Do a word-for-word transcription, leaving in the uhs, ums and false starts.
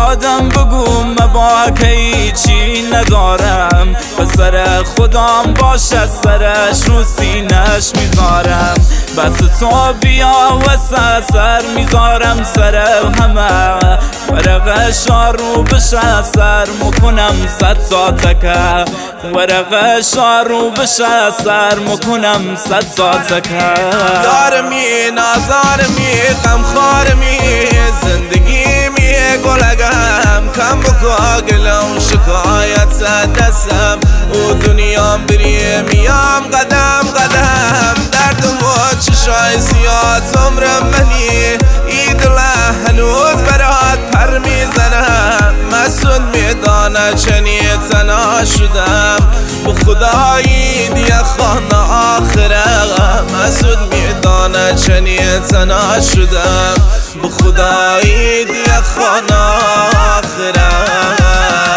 دادم بگو مباکی چی ندارم، پسر خودم باشه سرش رو سینش میذارم. بس تو بیا و سر میذارم سر همه، ورقشا رو بشه سر مکنم صد تا تکه، ورقشا رو بشه سر مکنم صد تا تکه. دارمی نازارمی غمخوارمی زندگیمی گلگم، کم بکا گلم شکایت دستم و دنیام بری میام قدم قدم. دردم و چشای زیاد عمر منی ایدله هنوز برات پر میزنم. مسون میدانه چنی تنها شدم و خدایی دیگه خانه آخره. مسون میدانه چنی تنها شدم و خدایی دیگه خانه آخره.